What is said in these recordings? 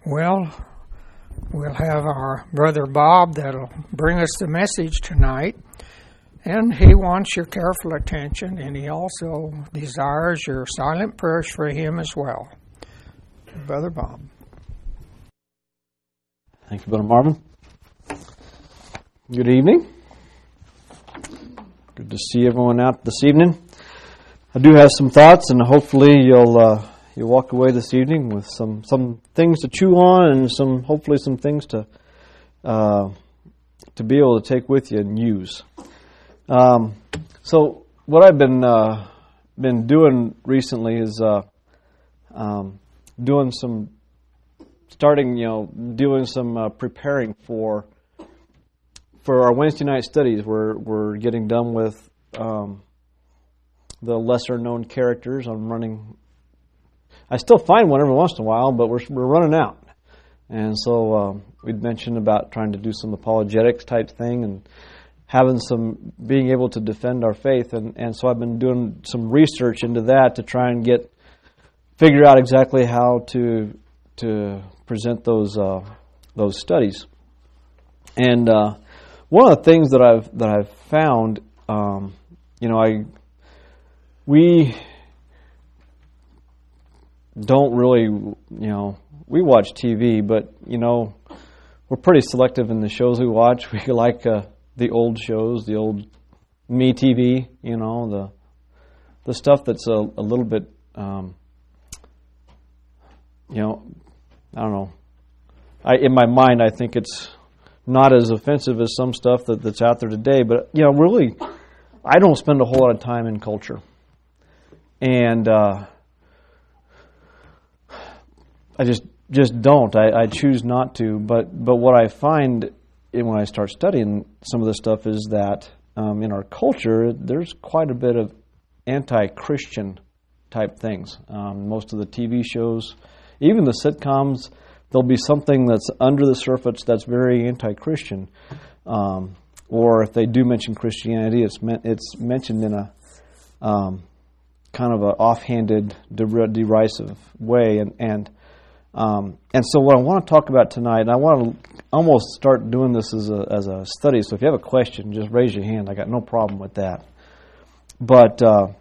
Well, we'll have our brother Bob that'll bring us the message tonight. And he wants your careful attention, and he also desires your silent prayers for him as well. Brother Bob. Thank you, Brother Marvin. Good evening. Good to see everyone out this evening. I do have some thoughts, and hopefully you'll walk away this evening with some things to chew on, and hopefully some things to be able to take with you and use. So what I've been doing recently is doing some preparing for our Wednesday night studies. We're getting done with the lesser known characters. I still find one every once in a while, but we're running out. And so we'd mentioned about trying to do some apologetics type thing and being able to defend our faith. And so I've been doing some research into that to try and figure out exactly how to present those studies. And one of the things that I've found, we don't really, we watch TV, but, we're pretty selective in the shows we watch. We like the old shows, the old MeTV, the stuff that's a little bit, I don't know. In my mind, I think it's not as offensive as some stuff that's out there today, but, really, I don't spend a whole lot of time in culture. And I just don't. I choose not to. But what I find when I start studying some of this stuff is that in our culture, there's quite a bit of anti-Christian type things. Most of the TV shows, even the sitcoms, there'll be something that's under the surface that's very anti-Christian. Or if they do mention Christianity, it's mentioned in a kind of an offhanded, derisive way. And so what I want to talk about tonight, and I want to almost start doing this as a study. So if you have a question, just raise your hand. I got no problem with that. But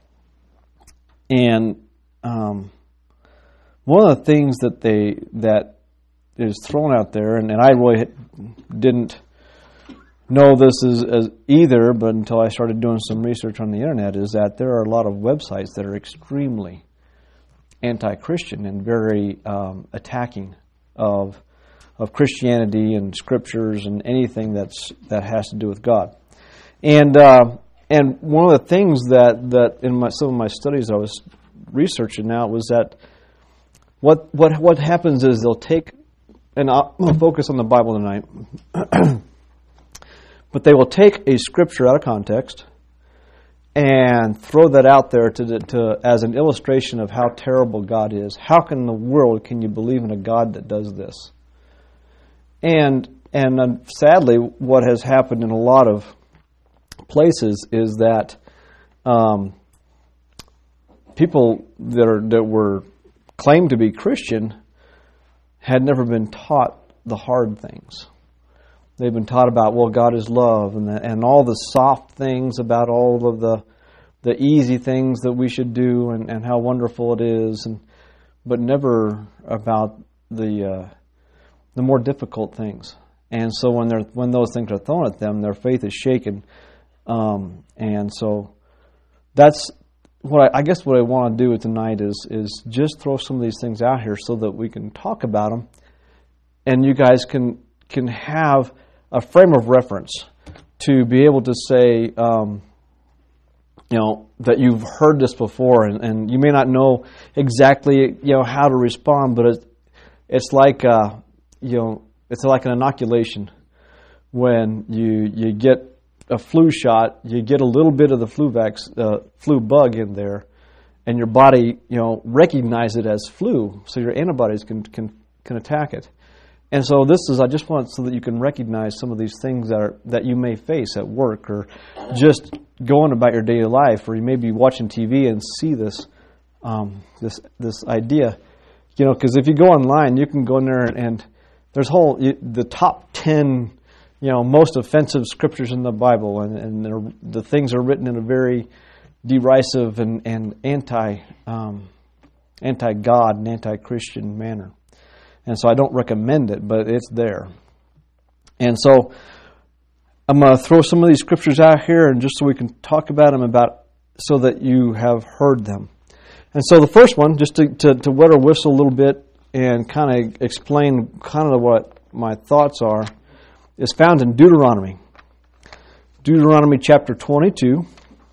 one of the things that is thrown out there, and I really didn't know this as either, but until I started doing some research on the internet, is that there are a lot of websites that are extremely anti-Christian and very attacking of Christianity and scriptures and anything that has to do with God. And one of the things that in some of my studies I was researching now was that what happens is they'll take, and I'll focus on the Bible tonight, but they will take a scripture out of context and throw that out there to as an illustration of how terrible God is. How in the world can you believe in a God that does this? And sadly, what has happened in a lot of places is that people that were claimed to be Christian had never been taught the hard things. They've been taught about, well, God is love, and all the soft things about all of the easy things that we should do and how wonderful it is, but never about the more difficult things. And so when those things are thrown at them, their faith is shaken. And so that's what I guess what I want to do tonight is just throw some of these things out here so that we can talk about them, and you guys can have a frame of reference to be able to say, that you've heard this before, and you may not know exactly, how to respond, but it's like, it's like an inoculation. When you get a flu shot, you get a little bit of the flu bug in there, and your body, recognize it as flu, so your antibodies can attack it. And so I just want so that you can recognize some of these things that you may face at work, or just going about your daily life, or you may be watching TV and see this idea. because if you go online, you can go in there and there's the top 10, most offensive scriptures in the Bible, and the things are written in a very derisive and anti-God and anti-Christian manner. And so I don't recommend it, but it's there. And so I'm going to throw some of these scriptures out here, and just so we can talk about them so that you have heard them. And so the first one, just to wet our whistle a little bit and kind of explain kind of what my thoughts are, is found in Deuteronomy. Deuteronomy chapter 22.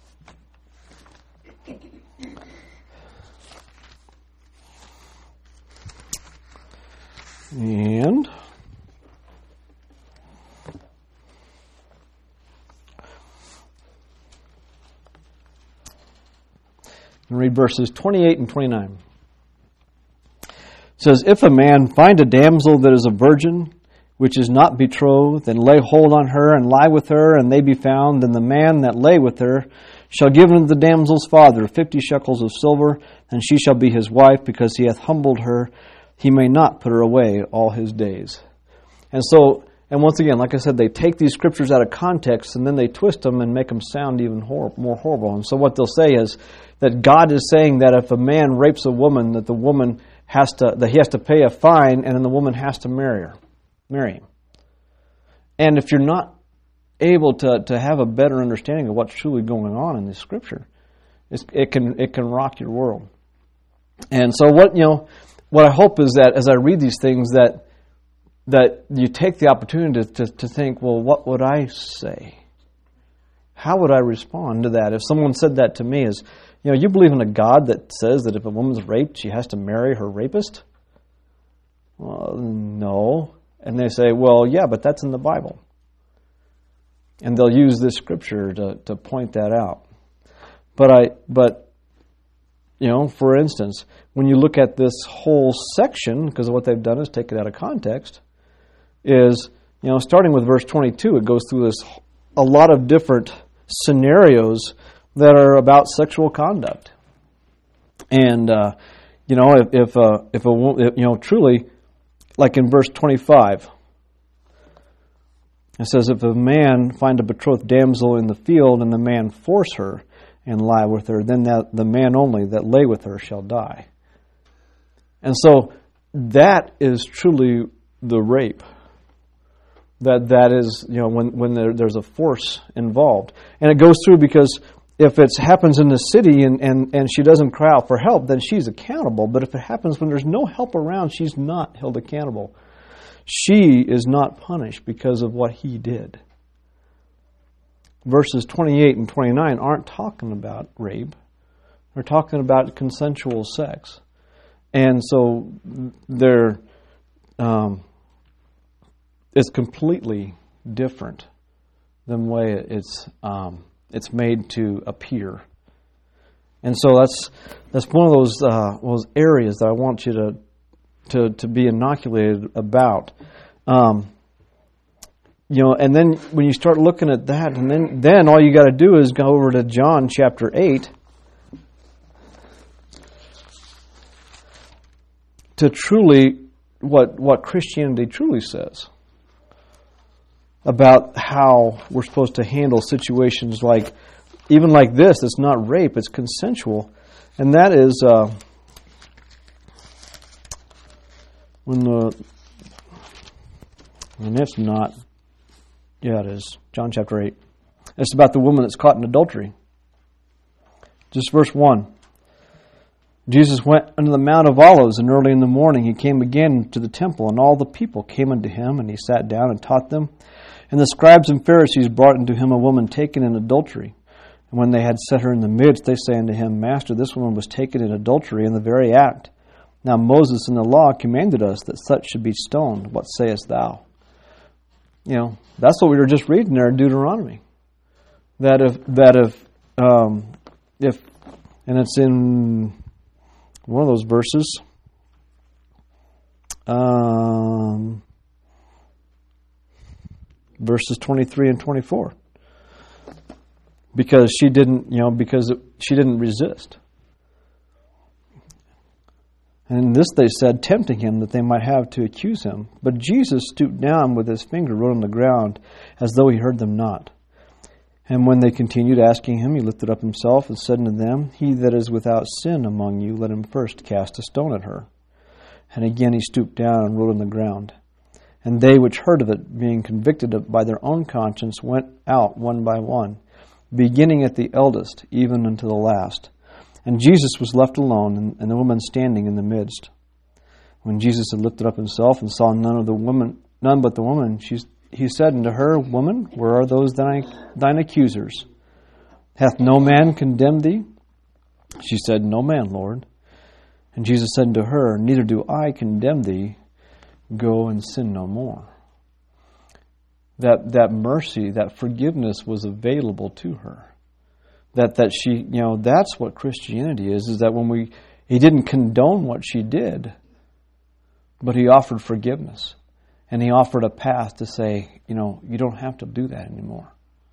And read verses 28 and 29. It says, "If a man find a damsel that is a virgin, which is not betrothed, and lay hold on her, and lie with her, and they be found, then the man that lay with her shall give unto the damsel's father 50 shekels of silver, and she shall be his wife, because he hath humbled her. He may not put her away all his days." And once again, like I said, they take these scriptures out of context, and then they twist them and make them sound even more horrible. And so what they'll say is that God is saying that if a man rapes a woman, that he has to pay a fine, and then the woman has to marry him. And if you're not able to have a better understanding of what's truly going on in this scripture, it can rock your world. And so what I hope is that as I read these things, that you take the opportunity to think, well, what would I say? How would I respond to that? If someone said that to me, you believe in a God that says that if a woman's raped, she has to marry her rapist? Well, no. And they say, well, yeah, but that's in the Bible. And they'll use this scripture to point that out. But for instance, when you look at this whole section, because what they've done is take it out of context, is, starting with verse 22, it goes through a lot of different scenarios that are about sexual conduct. And, if truly, like in verse 25, it says, "If a man find a betrothed damsel in the field, and the man force her, and lie with her, then the man only that lay with her shall die." And so that is truly the rape. That is, when there's a force involved. And it goes through because if it happens in the city and she doesn't cry out for help, then she's accountable. But if it happens when there's no help around, she's not held accountable. She is not punished because of what he did. Verses 28 and 29 aren't talking about rape. They're talking about consensual sex. And so it's completely different than the way it's made to appear. And so that's one of those areas that I want you to be inoculated about. And then when you start looking at that, and then all you got to do is go over to John chapter 8 to truly what Christianity truly says about how we're supposed to handle situations like this. It's not rape; it's consensual, and that is and it's not. Yeah, it is. John chapter 8. It's about the woman that's caught in adultery. Just verse 1. Jesus went unto the Mount of Olives, and early in the morning he came again to the temple, and all the people came unto him, and he sat down and taught them. And the scribes and Pharisees brought unto him a woman taken in adultery. And when they had set her in the midst, they say unto him, Master, this woman was taken in adultery in the very act. Now Moses in the law commanded us that such should be stoned. What sayest thou? That's what we were just reading there in Deuteronomy. That if and it's in one of those verses, verses 23 and 24, because she didn't resist. And this they said, tempting him, that they might have to accuse him. But Jesus stooped down with his finger wrote on the ground, as though he heard them not. And when they continued asking him, he lifted up himself and said unto them, He that is without sin among you, let him first cast a stone at her. And again he stooped down and wrote on the ground. And they which heard of it, being convicted by their own conscience, went out one by one, beginning at the eldest, even unto the last. And Jesus was left alone, and the woman standing in the midst. When Jesus had lifted up himself and saw none but the woman, he said unto her, Woman, where are those thine accusers? Hath no man condemned thee? She said, No man, Lord. And Jesus said unto her, Neither do I condemn thee. Go and sin no more. That mercy, that forgiveness was available to her. That she, that's what Christianity is that when he didn't condone what she did, but he offered forgiveness. And he offered a path to say, you don't have to do that anymore.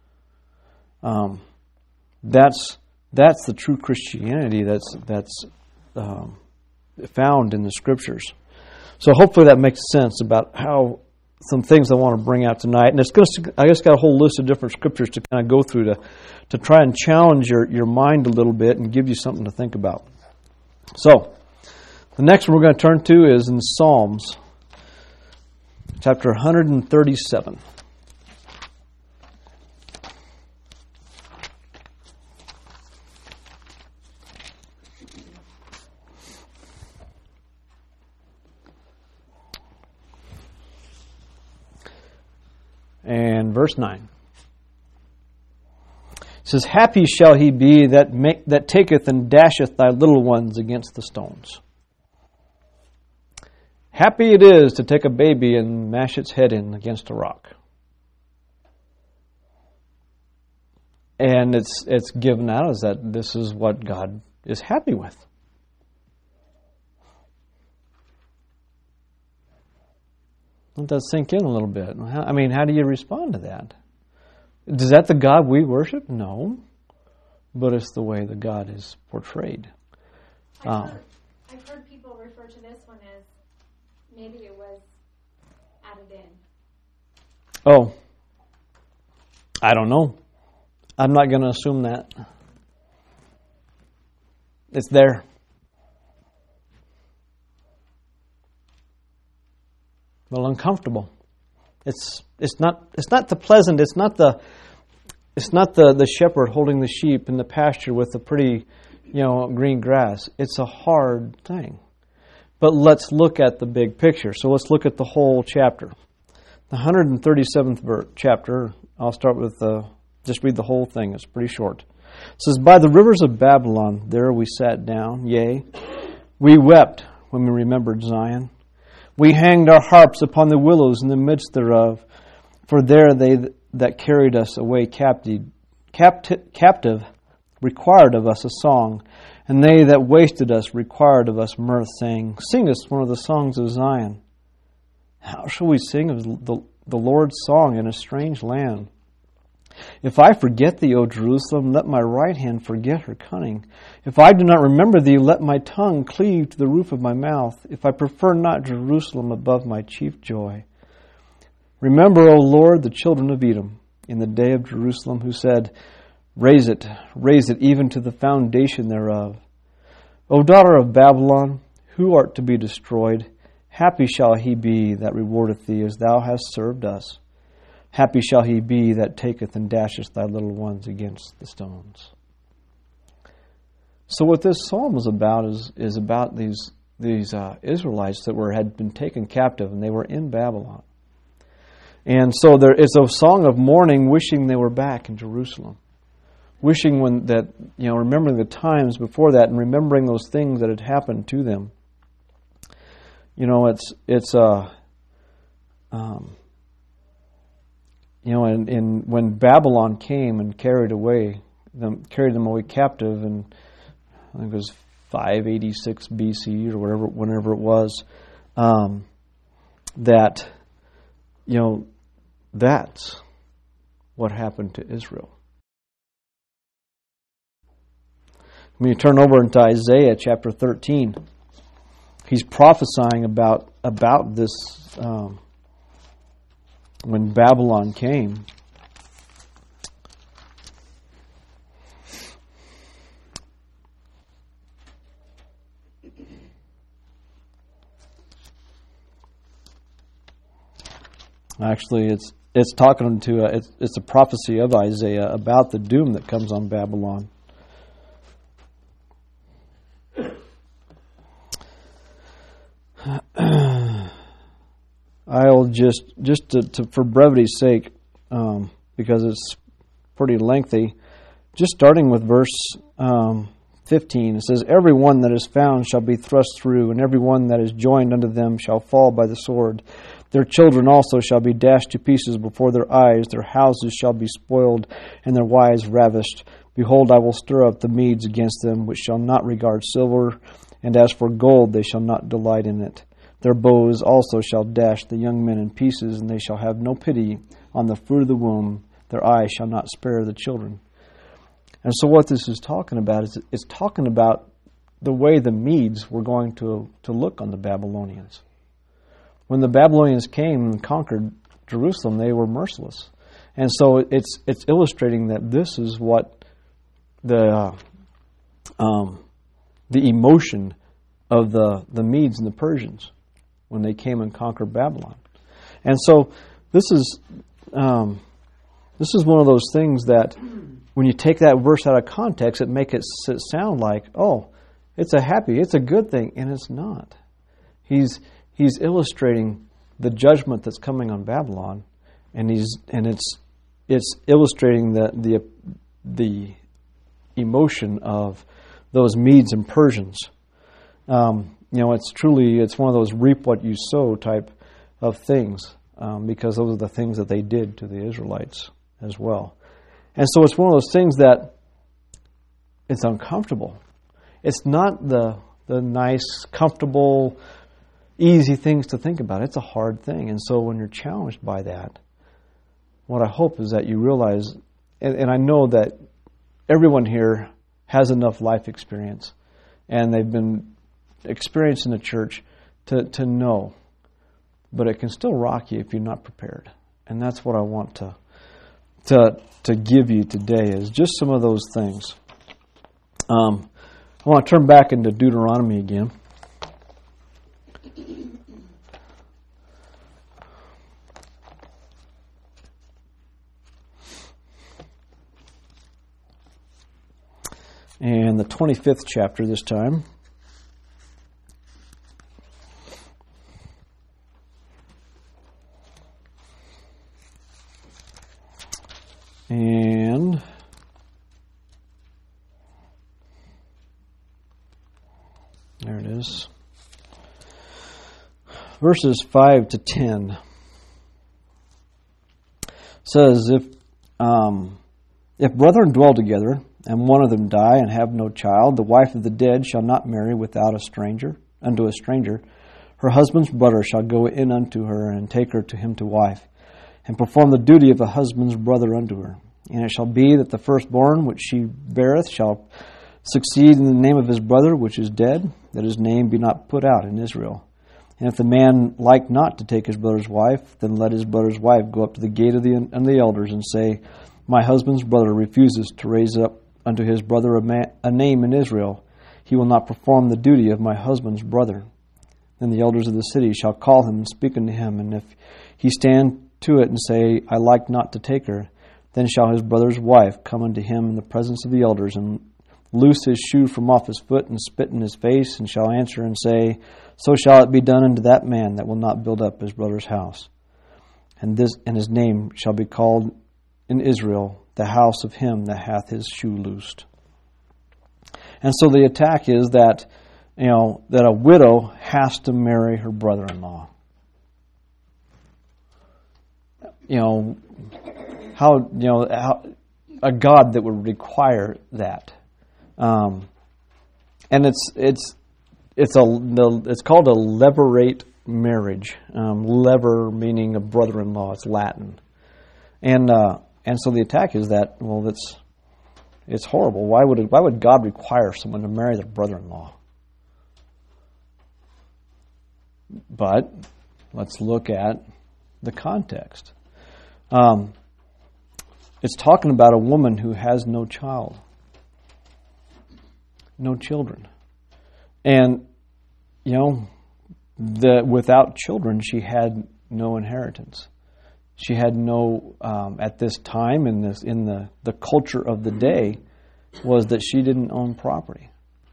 That's the true Christianity that's found in the Scriptures. So hopefully that makes sense about how some things I want to bring out tonight. And I just got a whole list of different Scriptures to kind of go through to try and challenge your mind a little bit and give you something to think about. So, the next one we're going to turn to is in Psalms, chapter 137. And verse 9. It says, Happy shall he be that taketh and dasheth thy little ones against the stones. Happy it is to take a baby and mash its head in against a rock. And it's given out as that this is what God is happy with. Let that sink in a little bit. How do you respond to that? Is that the God we worship? No. But it's the way that God is portrayed. I've heard people refer to this one as maybe it was added in. Oh. I don't know. I'm not going to assume that. It's there. Well, uncomfortable. It's not the pleasant. It's not the shepherd holding the sheep in the pasture with the pretty, green grass. It's a hard thing. But let's look at the big picture. So let's look at the whole chapter. The 137th chapter. I'll start with just read the whole thing. It's pretty short. It says, By the rivers of Babylon, there we sat down. Yea, we wept when we remembered Zion. We hanged our harps upon the willows in the midst thereof, for there they that carried us away captive required of us a song, and they that wasted us required of us mirth, saying, Sing us one of the songs of Zion. How shall we sing of the Lord's song in a strange land? If I forget thee, O Jerusalem, let my right hand forget her cunning. If I do not remember thee, let my tongue cleave to the roof of my mouth. If I prefer not Jerusalem above my chief joy. Remember, O Lord, the children of Edom, in the day of Jerusalem, who said, raise it even to the foundation thereof. O daughter of Babylon, who art to be destroyed, happy shall he be that rewardeth thee as thou hast served us. Happy shall he be that taketh and dasheth thy little ones against the stones. So what this psalm is about is about these Israelites that had been taken captive, and they were in Babylon. And so there is a song of mourning, wishing they were back in Jerusalem, wishing remembering the times before that, and remembering those things that had happened to them. And when Babylon came and carried them away captive, and I think it was 586 BC or whenever it was, that's what happened to Israel. When you turn over into Isaiah chapter 13, he's prophesying about this when Babylon came. Actually, it's talking to it's a prophecy of Isaiah about the doom that comes on Babylon. I'll just for brevity's sake, because it's pretty lengthy, just starting with verse 15, it says, "Every one that is found shall be thrust through, and every one that is joined unto them shall fall by the sword. Their children also shall be dashed to pieces before their eyes. Their houses shall be spoiled, and their wives ravished. Behold, I will stir up the Medes against them, which shall not regard silver, and as for gold, they shall not delight in it. Their bows also shall dash the young men in pieces, and they shall have no pity on the fruit of the womb. Their eyes shall not spare the children." And so what this is talking about is it's talking about the way the Medes were going to look on the Babylonians. When the Babylonians came and conquered Jerusalem, they were merciless. And so it's illustrating that this is what the emotion of the Medes and the Persians when they came and conquered Babylon. And so this is one of those things that when you take that verse out of context, it makes it sound like, oh, it's a good thing, and it's not. He's illustrating the judgment that's coming on Babylon, and it's illustrating the emotion of those Medes and Persians. It's one of those reap what you sow type of things, because those are the things that they did to the Israelites as well. And so it's one of those things that it's uncomfortable. It's not the nice, comfortable, easy things to think about. It's a hard thing. And so when you're challenged by that, what I hope is that you realize, and I know that everyone here has enough life experience, and they've been experienced in the church to know, but it can still rock you if you're not prepared. And that's what I want to give you today, is just some of those things. I want to turn back into Deuteronomy again. And the 25th chapter this time. And there it is. Verses 5 to 10 says, if brethren dwell together, and one of them die and have no child, the wife of the dead shall not marry unto a stranger. Her husband's brother shall go in unto her, and take her to him to wife, and perform the duty of a husband's brother unto her. And it shall be that the firstborn which she beareth shall succeed in the name of his brother which is dead, that his name be not put out in Israel. And if the man like not to take his brother's wife, then let his brother's wife go up to the gate of the elders, and say, My husband's brother refuses to raise up unto his brother a name in Israel. He will not perform the duty of my husband's brother. Then the elders of the city shall call him and speak unto him, and if he stand to it and say, I like not to take her, then shall his brother's wife come unto him in the presence of the elders, and loose his shoe from off his foot, and spit in his face, and shall answer and say, So shall it be done unto that man that will not build up his brother's house. And his name shall be called in Israel the house of him that hath his shoe loosed. And so the attack is that a widow has to marry her brother-in-law. How a God that would require that, and it's called a levirate marriage. Lever meaning a brother-in-law. It's Latin, and so the attack is that it's horrible. Why would God require someone to marry their brother-in-law? But let's look at the context. It's talking about a woman who has no child, no children. And, without children, she had no inheritance. She had no, at this time, in the culture of the day, was that she didn't own property.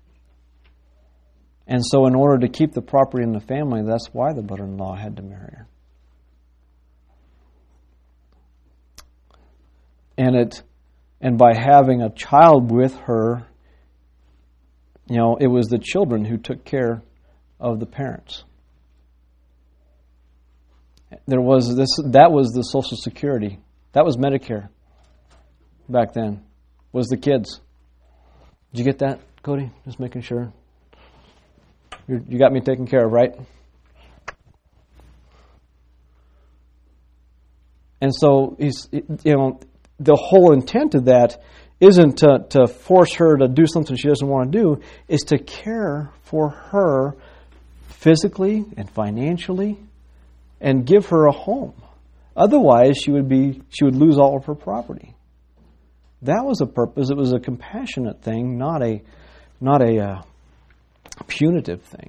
And so in order to keep the property in the family, that's why the brother-in-law had to marry her. And by having a child with her, it was the children who took care of the parents. That was the Social Security. That was Medicare back then, was the kids. Did you get that, Cody? Just making sure. You got me taken care of, right? And so the whole intent of that isn't to force her to do something she doesn't want to do, is to care for her physically and financially and give her a home. Otherwise, she would lose all of her property. That was a purpose. It was a compassionate thing, not a punitive thing.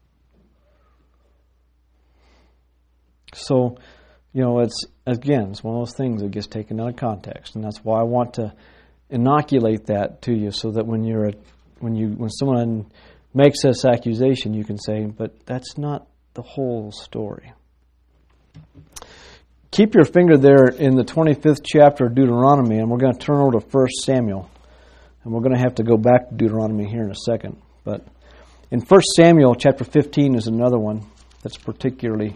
So, it's one of those things that gets taken out of context, and that's why I want to inoculate that to you, so that when someone makes this accusation, you can say, "But that's not the whole story." Keep your finger there in the 25th chapter of Deuteronomy, and we're going to turn over to 1 Samuel, and we're going to have to go back to Deuteronomy here in a second. But in 1 Samuel chapter 15 is another one that's particularly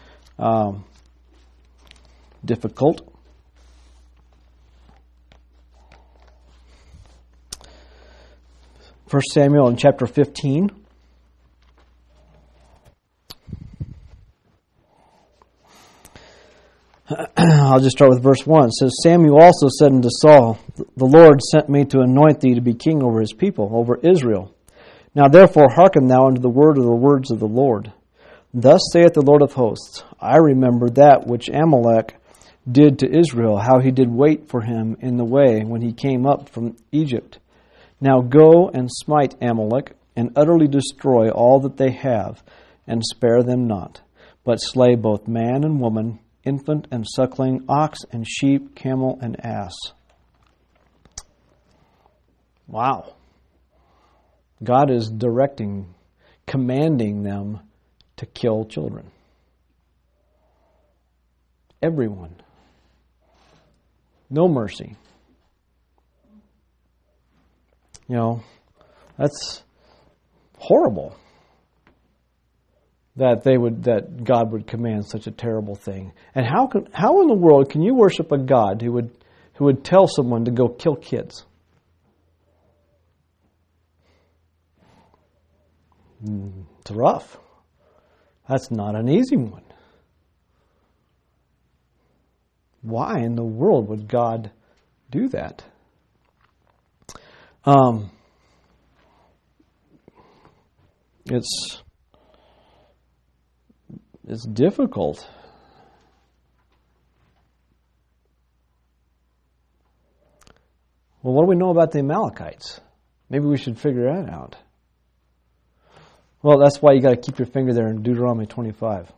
difficult. First Samuel in chapter 15. I'll just start with verse 1. It says, Samuel also said unto Saul, The Lord sent me to anoint thee to be king over his people, over Israel. Now therefore hearken thou unto the words of the Lord. Thus saith the Lord of hosts, I remember that which Amalek did to Israel, how he did wait for him in the way when he came up from Egypt. Now go and smite Amalek, and utterly destroy all that they have, and spare them not, but slay both man and woman, infant and suckling, ox and sheep, camel and ass. Wow. God is directing, commanding them to kill children. Everyone. No mercy. That's horrible. That God would command such a terrible thing. And how in the world can you worship a God who would tell someone to go kill kids? It's rough. That's not an easy one. Why in the world would God do that? It's difficult. Well, what do we know about the Amalekites? Maybe we should figure that out. Well, that's why you got to keep your finger there in Deuteronomy 25.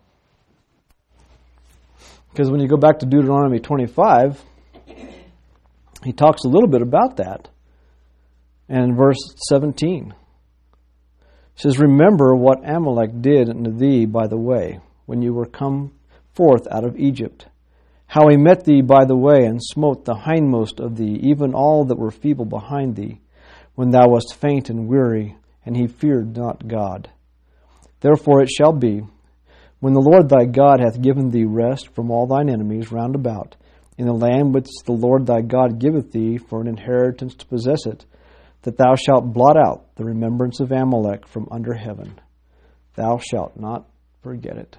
Because when you go back to Deuteronomy 25, he talks a little bit about that. And in verse 17, it says, Remember what Amalek did unto thee by the way, when you were come forth out of Egypt, how he met thee by the way, and smote the hindmost of thee, even all that were feeble behind thee, when thou wast faint and weary, and he feared not God. Therefore it shall be, when the Lord thy God hath given thee rest from all thine enemies round about, in the land which the Lord thy God giveth thee for an inheritance to possess it, that thou shalt blot out the remembrance of Amalek from under heaven. Thou shalt not forget it.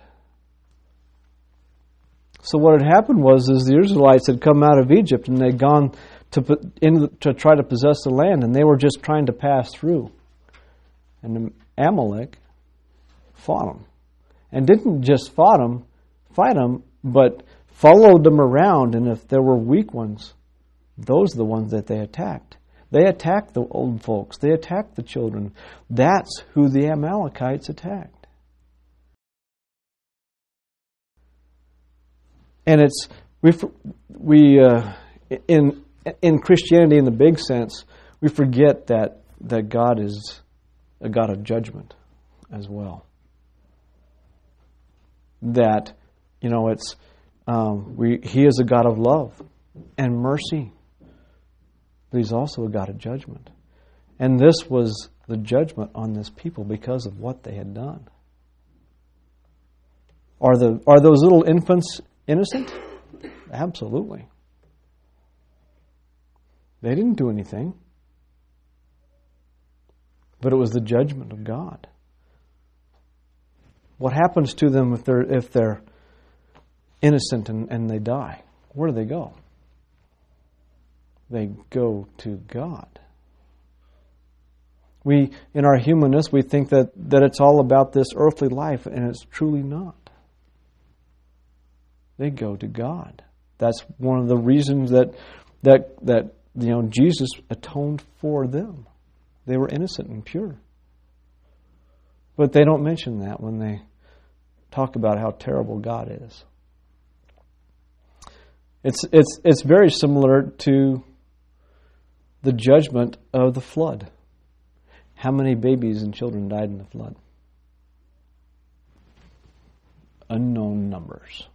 So what had happened was the Israelites had come out of Egypt and they'd gone to try to possess the land, and they were just trying to pass through. And Amalek fought them. and didn't just fight them, but followed them around, and if there were weak ones, those are the ones that they attacked. They attacked the old folks. They attacked the children. That's who the Amalekites attacked. And it's in Christianity, in the big sense, we forget that God is a God of judgment as well. That it's He is a God of love and mercy, but He's also a God of judgment. And this was the judgment on this people because of what they had done. Are those little infants innocent? Absolutely. They didn't do anything. But it was the judgment of God. What happens to them if they're innocent and they die? Where do they go? They go to God. We, in our humanness, we think that it's all about this earthly life, and it's truly not. They go to God. That's one of the reasons that Jesus atoned for them. They were innocent and pure. But they don't mention that when they talk about how terrible God is. It's very similar to the judgment of the flood. How many babies and children died in the flood? Unknown numbers.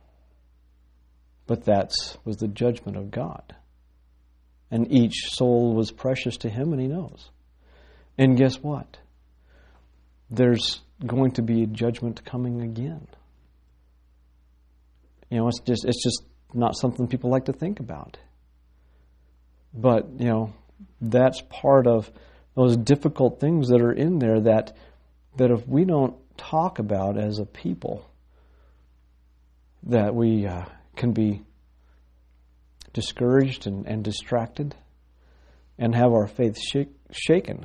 But that was the judgment of God. And each soul was precious to Him, and He knows. And guess what? There's going to be a judgment coming again. It's just not something people like to think about. But, that's part of those difficult things that are in there that if we don't talk about as a people, that we can be discouraged and distracted and have our faith shaken.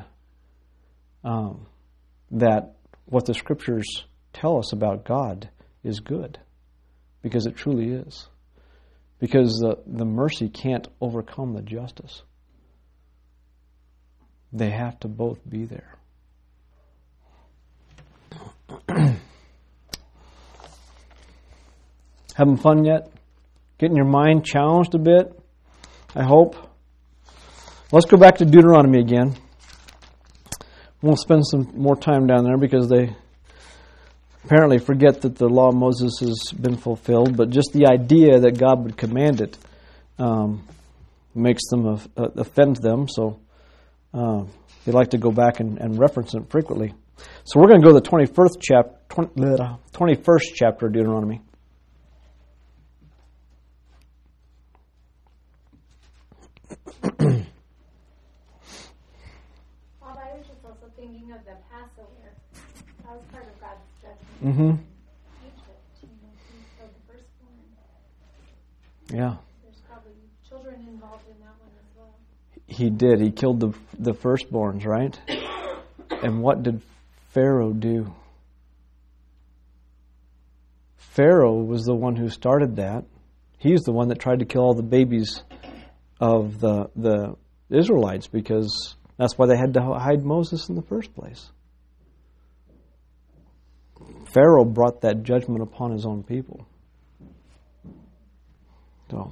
That what the Scriptures tell us about God is good, because it truly is. Because the mercy can't overcome the justice. They have to both be there. Having fun yet? Getting your mind challenged a bit? I hope. Let's go back to Deuteronomy again. We'll spend some more time down there because they apparently forget that the law of Moses has been fulfilled, but just the idea that God would command it makes them offend them, so they like to go back and reference it frequently. So we're going to go to the 21st chapter of Deuteronomy. I was just also thinking of the Passover. That was part of God's judgment. Mm-hmm. Egypt, He killed the firstborn. Yeah. There's probably children involved in that one as well. He did. He killed the firstborns, right? And what did Pharaoh do? Pharaoh was the one who started that. He's the one that tried to kill all the babies of the Israelites, because that's why they had to hide Moses in the first place. Pharaoh brought that judgment upon his own people. So,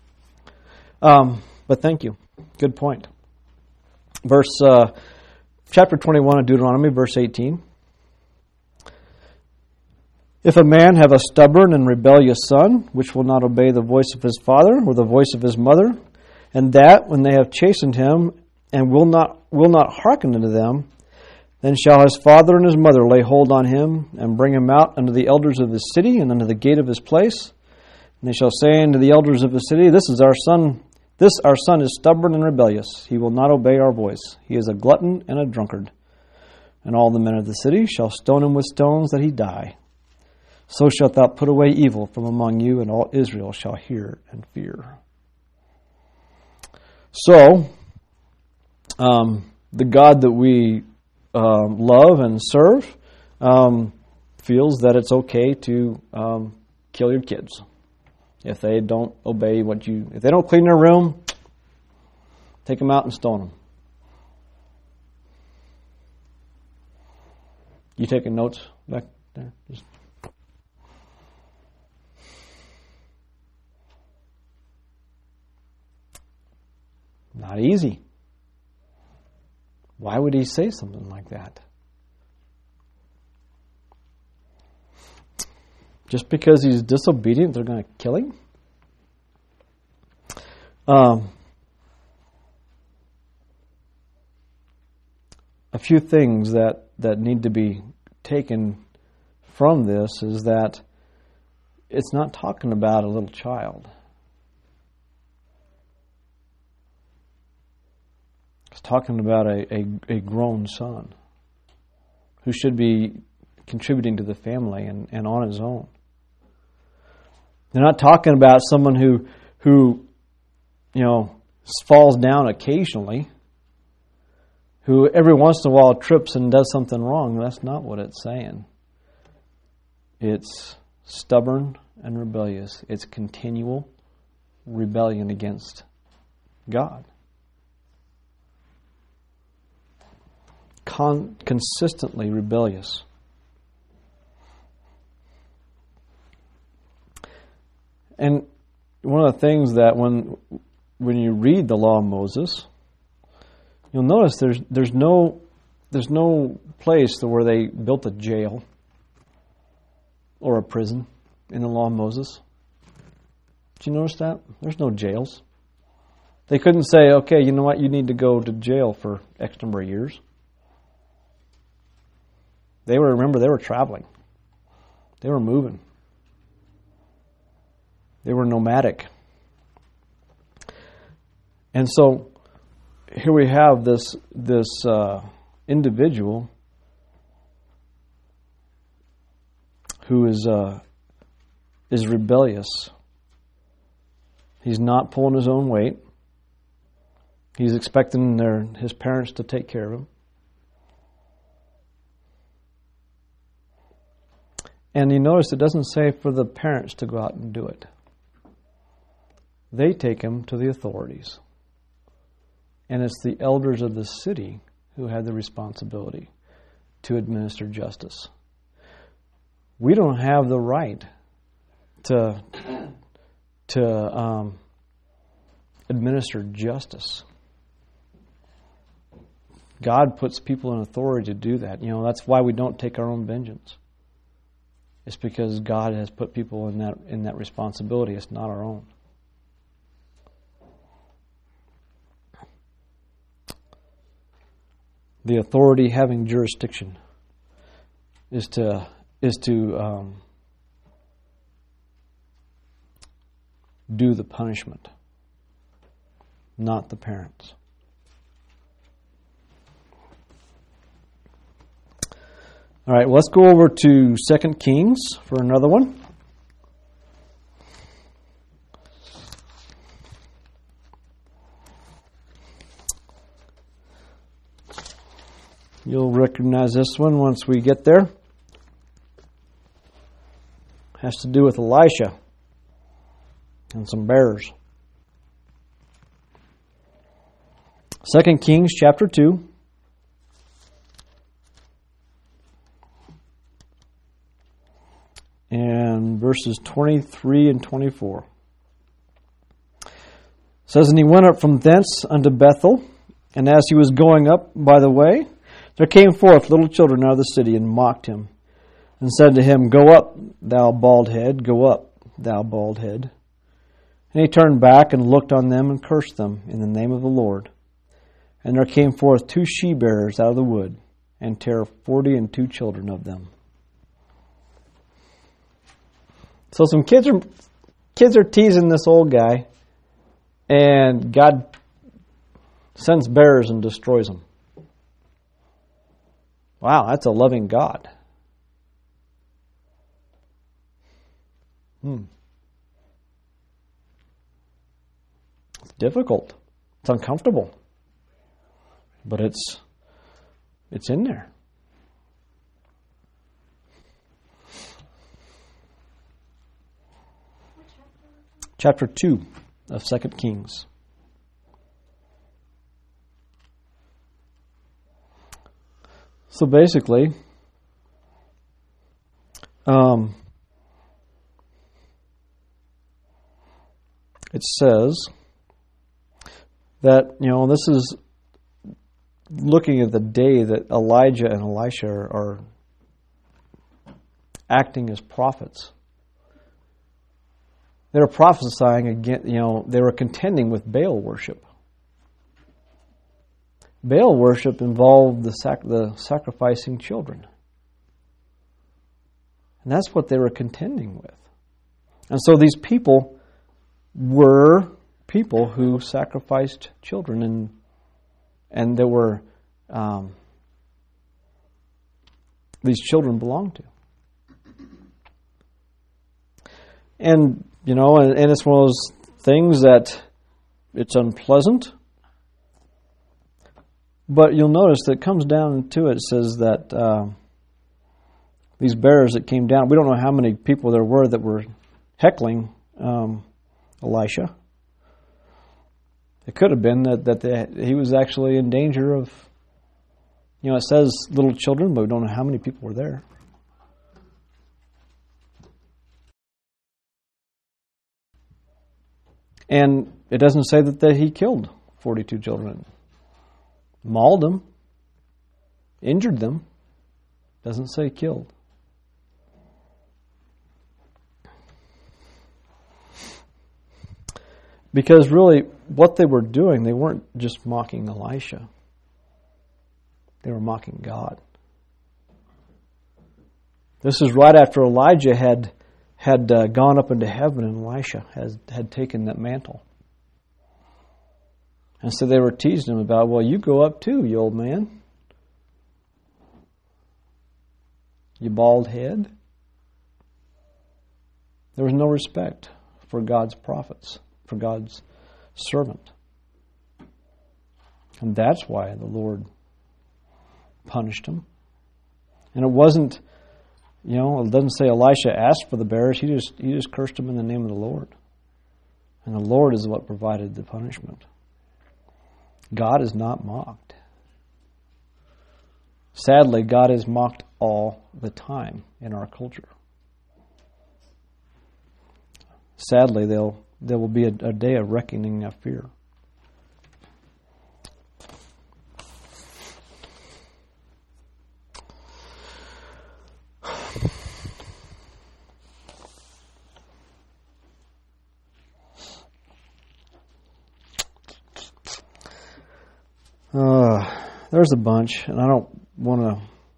but thank you. Good point. Chapter 21 of Deuteronomy, verse 18. If a man have a stubborn and rebellious son, which will not obey the voice of his father or the voice of his mother, and that when they have chastened him and will not hearken unto them, then shall his father and his mother lay hold on him and bring him out unto the elders of the city and unto the gate of his place. And they shall say unto the elders of the city, This our son is stubborn and rebellious. He will not obey our voice. He is a glutton and a drunkard. And all the men of the city shall stone him with stones that he die. So shalt thou put away evil from among you, and all Israel shall hear and fear. So, the God that we love and serve feels that it's okay to kill your kids if they don't obey if they don't clean their room, take them out and stone them. You taking notes back there? Not easy. Why would he say something like that? Just because he's disobedient, they're going to kill him? A few things that need to be taken from this is that it's not talking about a little child. It's talking about a grown son who should be contributing to the family and on his own. They're not talking about someone who falls down occasionally, who every once in a while trips and does something wrong. That's not what it's saying. It's stubborn and rebellious. It's continual rebellion against God. Consistently rebellious. And one of the things that when you read the law of Moses, you'll notice there's no place where they built a jail or a prison in the law of Moses. Did you notice that? There's no jails. They couldn't say, okay, you know what, you need to go to jail for X number of years. They were traveling. They were moving. They were nomadic. And so here we have this individual who is rebellious. He's not pulling his own weight. He's expecting his parents to take care of him. And you notice it doesn't say for the parents to go out and do it. They take him to the authorities. And it's the elders of the city who had the responsibility to administer justice. We don't have the right to administer justice. God puts people in authority to do that. That's why we don't take our own vengeance. It's because God has put people in that responsibility. It's not our own. The authority having jurisdiction is to do the punishment, not the parents. All right, let's go over to 2 Kings for another one. You'll recognize this one once we get there. Has to do with Elisha and some bears. 2 Kings chapter 2. And verses 23 and 24. It says, And he went up from thence unto Bethel, and as he was going up by the way, there came forth little children out of the city, and mocked him, and said to him, Go up, thou bald head, go up, thou bald head. And he turned back and looked on them, and cursed them in the name of the Lord. And there came forth 2 she-bears out of the wood, and tare 42 children of them. So some kids are teasing this old guy, and God sends bears and destroys them. Wow, that's a loving God. It's difficult. It's uncomfortable. But it's in there. chapter 2 of 2 Kings. So basically, it says that, this is looking at the day that Elijah and Elisha are acting as prophets. They were prophesying against, they were contending with Baal worship. Baal worship involved the sacrificing children. And that's what they were contending with. And so these people were people who sacrificed children, and there were these children belonged to. And, and it's one of those things that it's unpleasant. But you'll notice that it comes down to it says that these bearers that came down, we don't know how many people there were that were heckling Elisha. It could have been that he was actually in danger of, it says little children, but we don't know how many people were there. And it doesn't say that he killed 42 children. Mauled them, injured them, doesn't say killed. Because really, what they were doing, they weren't just mocking Elisha. They were mocking God. This is right after Elijah had gone up into heaven and Elisha had taken that mantle. And so they were teasing him about, well, you go up too, you old man. You bald head. There was no respect for God's prophets, for God's servant. And that's why the Lord punished him. And it wasn't, it doesn't say Elisha asked for the bearers. He just cursed them in the name of the Lord. And the Lord is what provided the punishment. God is not mocked. Sadly, God is mocked all the time in our culture. Sadly, there will be a day of reckoning of fear. There's a bunch, and I don't want to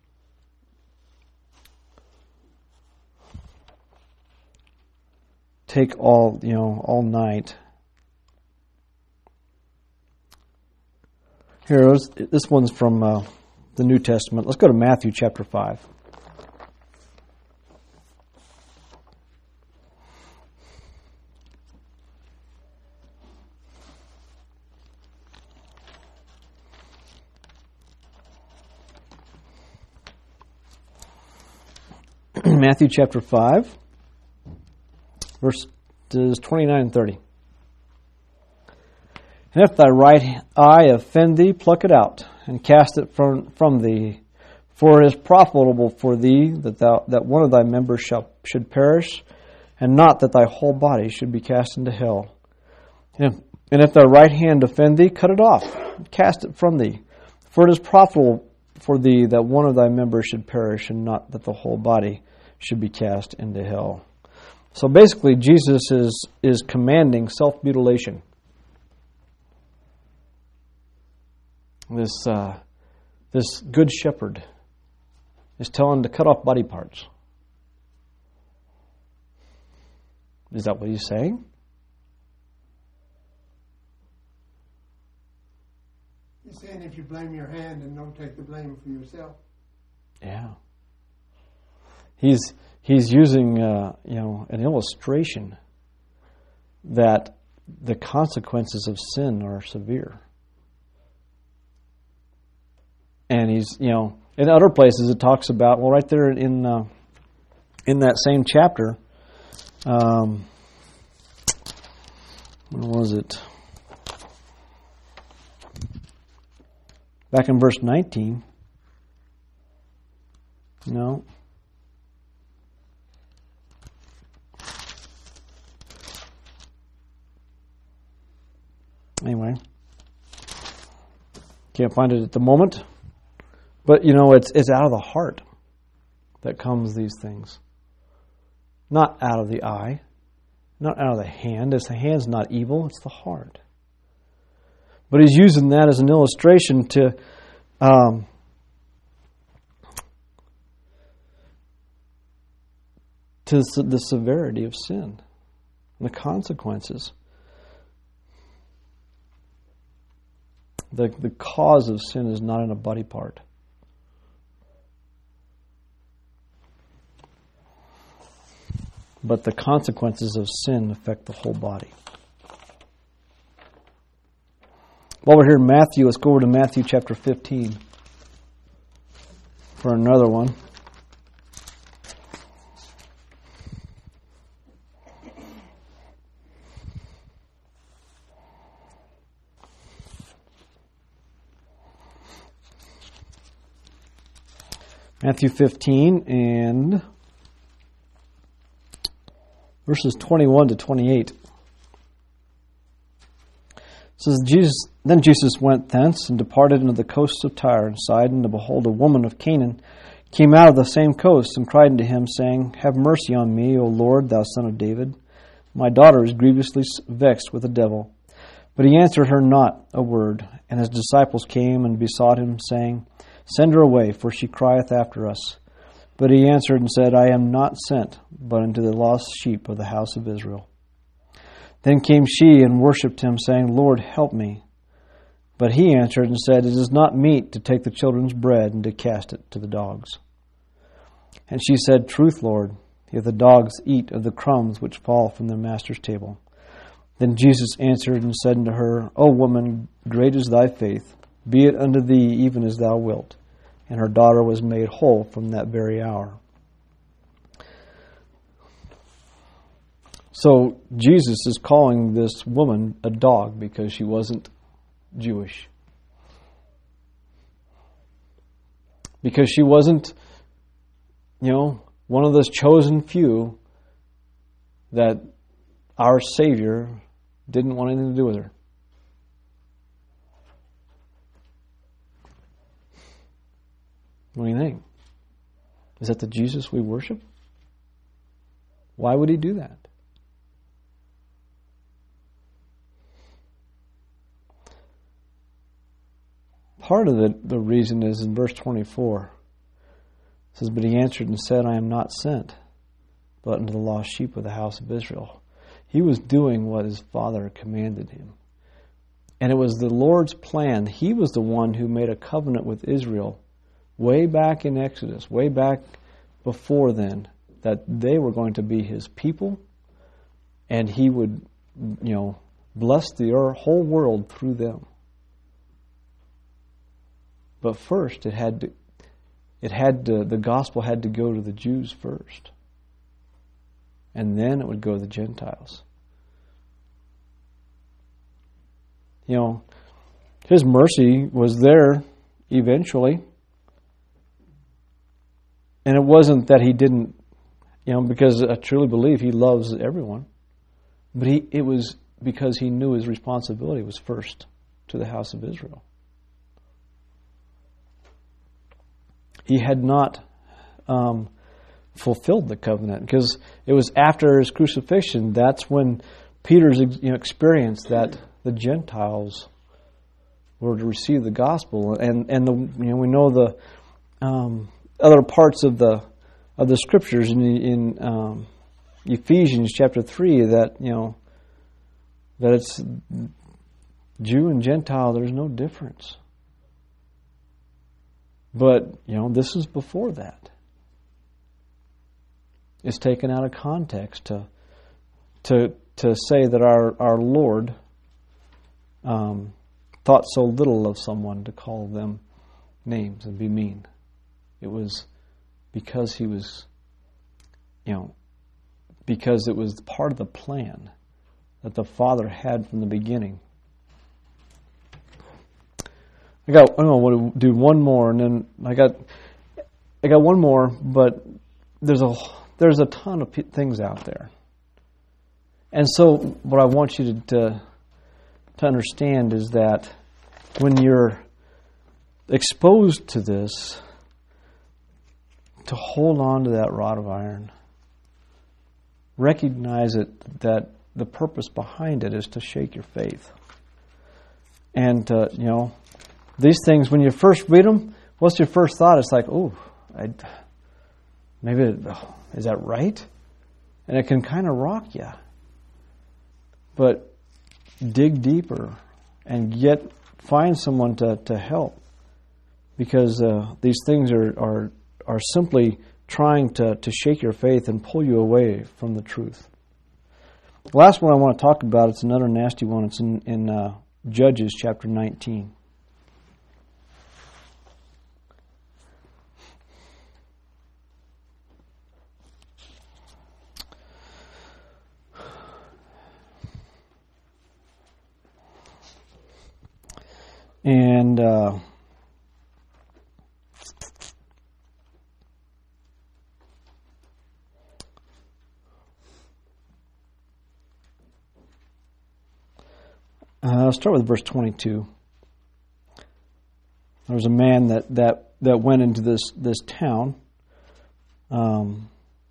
take all night. Here, this one's from the New Testament. Let's go to Matthew chapter 5. Matthew chapter 5, verses 29 and 30. And if thy right eye offend thee, pluck it out, and cast it from thee. For it is profitable for thee that one of thy members should perish, and not that thy whole body should be cast into hell. And if thy right hand offend thee, cut it off, and cast it from thee. For it is profitable for thee that one of thy members should perish, and not that the whole body should be cast into hell. So basically, Jesus is commanding self-mutilation. This good shepherd is telling to cut off body parts. Is that what he's saying? He's saying if you blame your hand and don't take the blame for yourself. Yeah. He's using an illustration that the consequences of sin are severe. And he's, in other places it talks about, right there in that same chapter, Where was it? Back in verse 19. No. Anyway. Can't find it at the moment. But, it's out of the heart that comes these things. Not out of the eye. Not out of the hand. As the hand's not evil, it's the heart. But he's using that as an illustration to the severity of sin and the consequences. The cause of sin is not in a body part. But the consequences of sin affect the whole body. While we're here in Matthew, let's go over to Matthew chapter 15 for another one. Matthew 15 and verses 21 to 28. It says, Then Jesus went thence and departed into the coasts of Tyre and Sidon, and behold, a woman of Canaan came out of the same coast and cried unto him, saying, Have mercy on me, O Lord, thou son of David. My daughter is grievously vexed with a devil. But he answered her not a word. And his disciples came and besought him, saying, Send her away, for she crieth after us. But he answered and said, I am not sent, but unto the lost sheep of the house of Israel. Then came she and worshipped him, saying, Lord, help me. But he answered and said, It is not meet to take the children's bread and to cast it to the dogs. And she said, Truth, Lord, if the dogs eat of the crumbs which fall from their master's table. Then Jesus answered and said unto her, O woman, great is thy faith. Be it unto thee even as thou wilt. And her daughter was made whole from that very hour. So Jesus is calling this woman a dog because she wasn't Jewish. Because she wasn't, one of those chosen few that our Savior didn't want anything to do with her. What do you think? Is that the Jesus we worship? Why would he do that? Part of the reason is in verse 24. It says, But he answered and said, I am not sent, but unto the lost sheep of the house of Israel. He was doing what his Father commanded him. And it was the Lord's plan. He was the one who made a covenant with Israel way back in Exodus, way back before then, that they were going to be his people, and he would, bless the whole world through them. But first, the gospel had to go to the Jews first, and then it would go to the Gentiles. His mercy was there eventually. And it wasn't that he didn't, because I truly believe he loves everyone. But it was because he knew his responsibility was first to the house of Israel. He had not fulfilled the covenant, because it was after his crucifixion. That's when Peter's experienced that the Gentiles were to receive the gospel, and we know the other parts of the scriptures in Ephesians chapter 3 that that it's Jew and Gentile. There's no difference. But this is before that. It's taken out of context to say that our Lord thought so little of someone to call them names and be mean. It was because he was, because it was part of the plan that the Father had from the beginning. I'm going to do one more, and then I got one more, but there's a ton of things out there. And so what I want you to understand is that when you're exposed to this, to hold on to that rod of iron. Recognize that the purpose behind it is to shake your faith. And, these things, when you first read them, what's your first thought? It's like, is that right? And it can kind of rock you. But dig deeper and find someone to help. Because these things are simply trying to shake your faith and pull you away from the truth. The last one I want to talk about, it's another nasty one. It's in Judges chapter 19. And I'll start with verse 22. There was a man that went into this town, and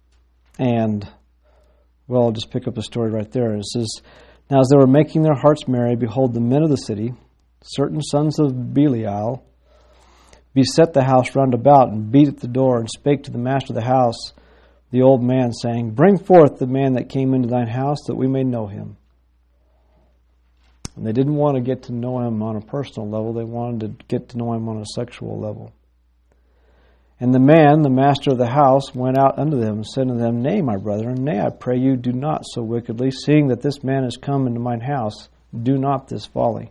I'll just pick up the story right there. It says, "Now as they were making their hearts merry, behold, the men of the city, certain sons of Belial, beset the house round about, and beat at the door, and spake to the master of the house, the old man, saying, Bring forth the man that came into thine house, that we may know him." And they didn't want to get to know him on a personal level. They wanted to get to know him on a sexual level. And the man, the master of the house, went out unto them and said unto them, Nay, my brethren, nay, I pray you, do not so wickedly, seeing that this man is come into mine house. Do not this folly.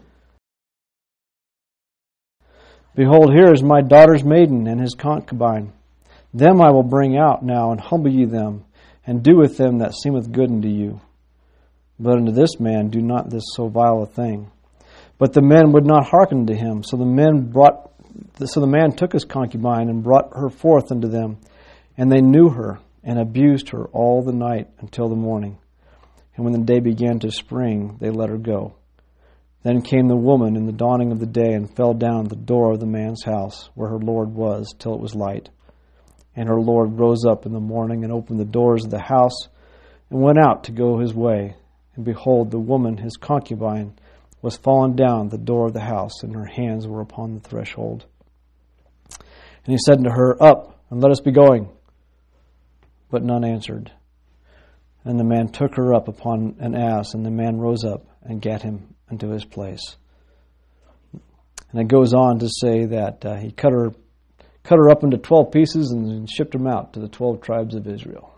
Behold, here is my daughter's maiden and his concubine. Them I will bring out now, and humble ye them, and do with them that seemeth good unto you. But unto this man do not this so vile a thing. But the men would not hearken to him. So the man took his concubine and brought her forth unto them. And they knew her and abused her all the night until the morning. And when the day began to spring, they let her go. Then came the woman in the dawning of the day and fell down at the door of the man's house, where her Lord was, till it was light. And her Lord rose up in the morning and opened the doors of the house and went out to go his way. And behold, the woman, his concubine, was fallen down at the door of the house, and her hands were upon the threshold. And he said unto her, Up, and let us be going. But none answered. And the man took her up upon an ass, and the man rose up and gat him into his place. And it goes on to say that he cut her up into 12 pieces and shipped them out to the 12 tribes of Israel.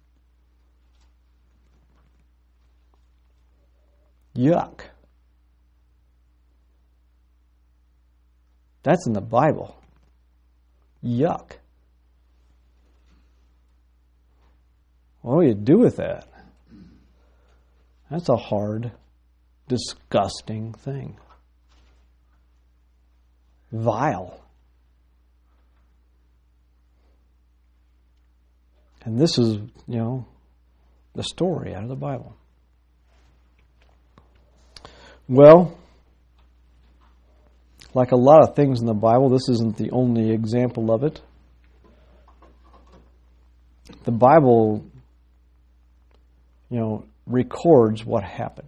Yuck. That's in the Bible. Yuck. What do you do with that? That's a hard, disgusting thing. Vile. And this is, the story out of the Bible. Well, like a lot of things in the Bible, this isn't the only example of it. The Bible, records what happened.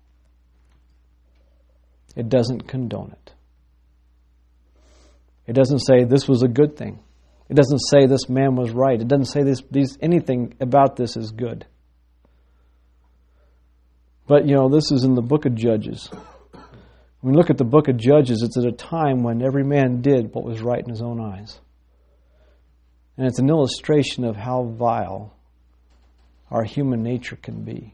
It doesn't condone it. It doesn't say this was a good thing. It doesn't say this man was right. It doesn't say anything about this is good. But, this is in the book of Judges. When we look at the book of Judges, it's at a time when every man did what was right in his own eyes. And it's an illustration of how vile our human nature can be.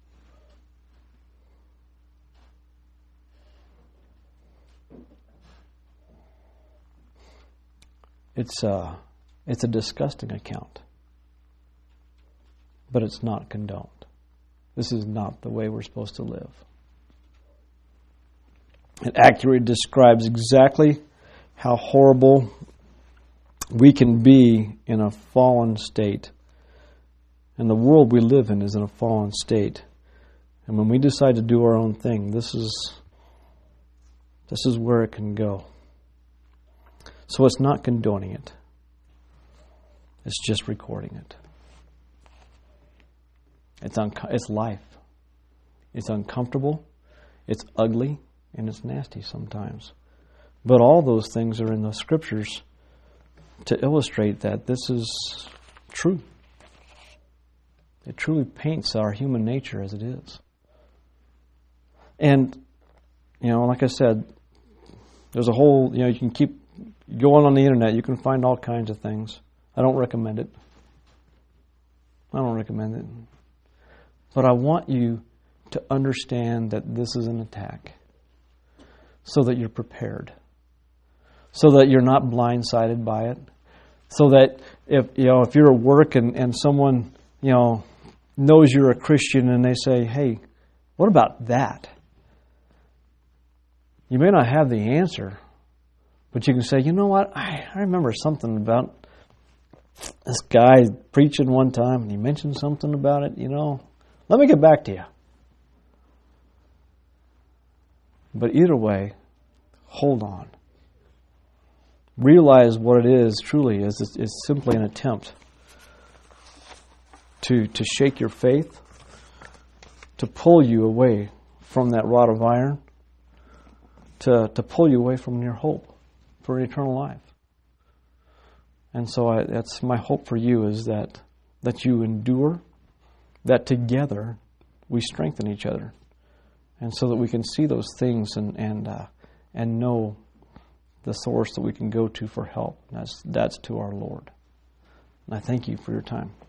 It's a disgusting account. But it's not condoned. This is not the way we're supposed to live. It accurately describes exactly how horrible we can be in a fallen state. And the world we live in is in a fallen state. And when we decide to do our own thing, this is where it can go. So it's not condoning it. It's just recording it. It's life. It's uncomfortable. It's ugly. And it's nasty sometimes. But all those things are in the Scriptures to illustrate that this is true. It truly paints our human nature as it is. And, like I said, there's a whole, you can keep going on the internet. You can find all kinds of things. I don't recommend it. But I want you to understand that this is an attack, so that you're prepared, so that you're not blindsided by it, so that if you're at work and someone knows you're a Christian and they say, "Hey, what about that?" You may not have the answer, but you can say, "You know what? I remember something about this guy preaching one time, and he mentioned something about it. Let me get back to you." But either way, hold on. Realize what it is truly is. It's simply an attempt to shake your faith, to pull you away from that rod of iron, to pull you away from your hope for eternal life. And so that's my hope for you, is that you endure, that together we strengthen each other. And so that we can see those things and know the source that we can go to for help. That's to our Lord. And I thank you for your time.